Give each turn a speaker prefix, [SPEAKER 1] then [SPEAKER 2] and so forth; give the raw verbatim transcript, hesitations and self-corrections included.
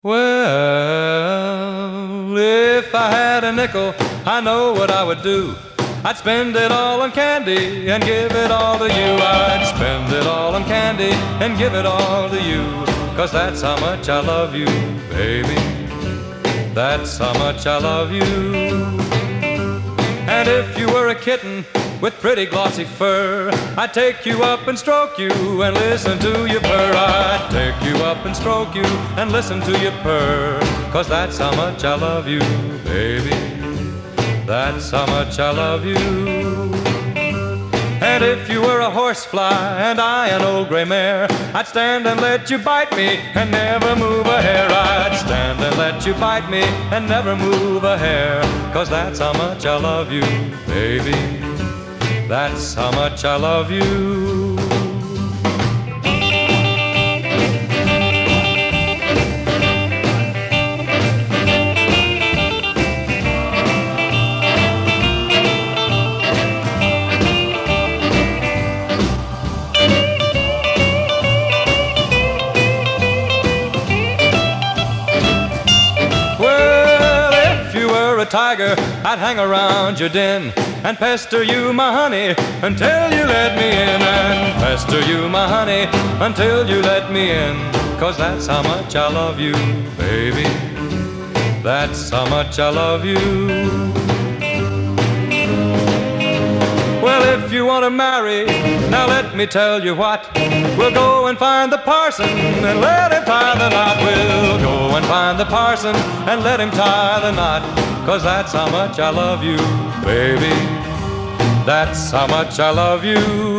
[SPEAKER 1] Well, if I had a nickel, I know what I would do. I'd spend it all on candy and give it all to you. I'd spend it all on candy and give it all to you. 'Cause that's how much I love you, baby. That's how much I love you. And if you were a kitten with pretty glossy fur, I'd take you up and stroke you and listen to you purr. I'd take you up and stroke you and listen to you purr. 'Cause that's how much I love you, baby. That's how much I love you. And if you were a horsefly and I an old gray mare, I'd stand and let you bite me and never move a hair. I'd stand and let you bite me and never move a hair. 'Cause that's how much I love you, baby. That's how much I love you. Tiger, I'd hang around your den and pester you, my honey, until you let me in. And pester you, my honey, until you let me in. 'Cause that's how much I love you, baby. That's how much I love you. Well, if you want to marry, now let me tell you what. We'll go and find the parson and let him tie the knot. We'll go and find the parson and let him tie the knot. 'Cause that's how much I love you, baby. That's how much I love you.